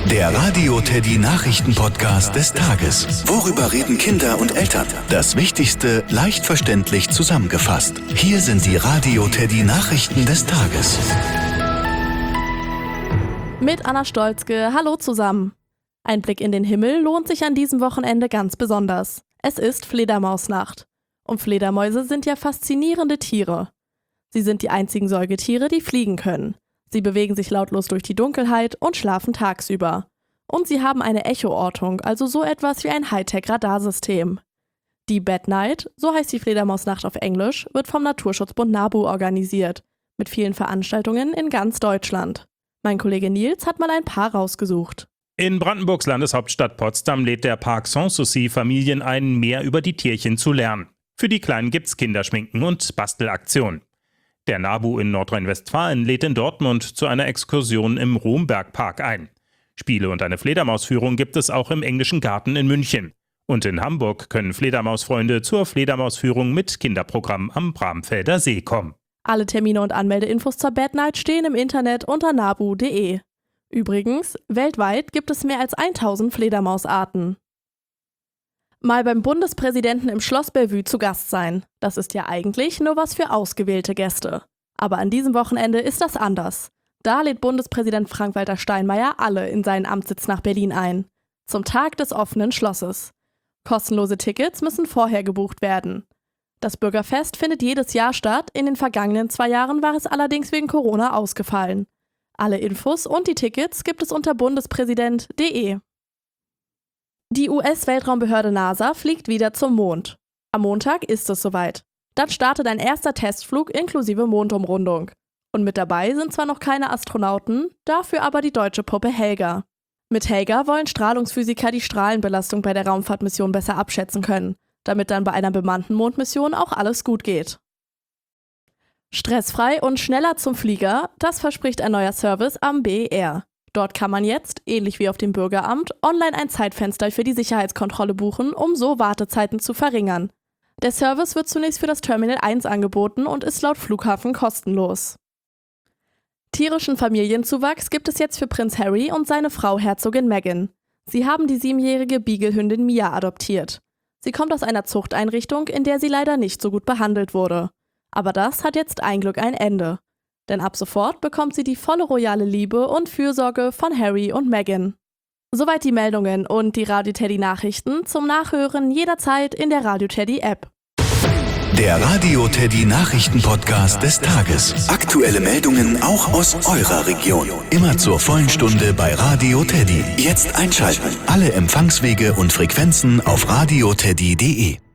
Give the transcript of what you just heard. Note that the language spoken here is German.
Der Radio Teddy Nachrichten-Podcast des Tages. Worüber reden Kinder und Eltern? Das Wichtigste leicht verständlich zusammengefasst. Hier sind die Radio Teddy Nachrichten des Tages. Mit Anna Stolzke, hallo zusammen. Ein Blick in den Himmel lohnt sich an diesem Wochenende ganz besonders. Es ist Fledermausnacht. Und Fledermäuse sind ja faszinierende Tiere. Sie sind die einzigen Säugetiere, die fliegen können. Sie bewegen sich lautlos durch die Dunkelheit und schlafen tagsüber. Und sie haben eine Echoortung, also so etwas wie ein Hightech-Radarsystem. Die Bat Night, so heißt die Fledermausnacht auf Englisch, wird vom Naturschutzbund NABU organisiert, mit vielen Veranstaltungen in ganz Deutschland. Mein Kollege Nils hat mal ein paar rausgesucht. In Brandenburgs Landeshauptstadt Potsdam lädt der Park Sanssouci Familien ein, mehr über die Tierchen zu lernen. Für die Kleinen gibt's Kinderschminken und Bastelaktionen. Der NABU in Nordrhein-Westfalen lädt in Dortmund zu einer Exkursion im Rombergpark ein. Spiele und eine Fledermausführung gibt es auch im Englischen Garten in München. Und in Hamburg können Fledermausfreunde zur Fledermausführung mit Kinderprogramm am Bramfelder See kommen. Alle Termine und Anmeldeinfos zur Bat Night stehen im Internet unter nabu.de. Übrigens, weltweit gibt es mehr als 1000 Fledermausarten. Mal beim Bundespräsidenten im Schloss Bellevue zu Gast sein. Das ist ja eigentlich nur was für ausgewählte Gäste. Aber an diesem Wochenende ist das anders. Da lädt Bundespräsident Frank-Walter Steinmeier alle in seinen Amtssitz nach Berlin ein. Zum Tag des offenen Schlosses. Kostenlose Tickets müssen vorher gebucht werden. Das Bürgerfest findet jedes Jahr statt, in den vergangenen 2 Jahren war es allerdings wegen Corona ausgefallen. Alle Infos und die Tickets gibt es unter bundespräsident.de. Die US-Weltraumbehörde NASA fliegt wieder zum Mond. Am Montag ist es soweit. Dann startet ein erster Testflug inklusive Mondumrundung. Und mit dabei sind zwar noch keine Astronauten, dafür aber die deutsche Puppe Helga. Mit Helga wollen Strahlungsphysiker die Strahlenbelastung bei der Raumfahrtmission besser abschätzen können, damit dann bei einer bemannten Mondmission auch alles gut geht. Stressfrei und schneller zum Flieger, das verspricht ein neuer Service am BER. Dort kann man jetzt, ähnlich wie auf dem Bürgeramt, online ein Zeitfenster für die Sicherheitskontrolle buchen, um so Wartezeiten zu verringern. Der Service wird zunächst für das Terminal 1 angeboten und ist laut Flughafen kostenlos. Tierischen Familienzuwachs gibt es jetzt für Prinz Harry und seine Frau Herzogin Meghan. Sie haben die 7-jährige Beagle-Hündin Mia adoptiert. Sie kommt aus einer Zuchteinrichtung, in der sie leider nicht so gut behandelt wurde. Aber das hat jetzt ein Glück ein Ende. Denn ab sofort bekommt sie die volle royale Liebe und Fürsorge von Harry und Meghan. Soweit die Meldungen und die Radio Teddy Nachrichten zum Nachhören jederzeit in der Radio Teddy App. Der Radio Teddy Nachrichten-Podcast des Tages. Aktuelle Meldungen auch aus eurer Region. Immer zur vollen Stunde bei Radio Teddy. Jetzt einschalten. Alle Empfangswege und Frequenzen auf radioteddy.de.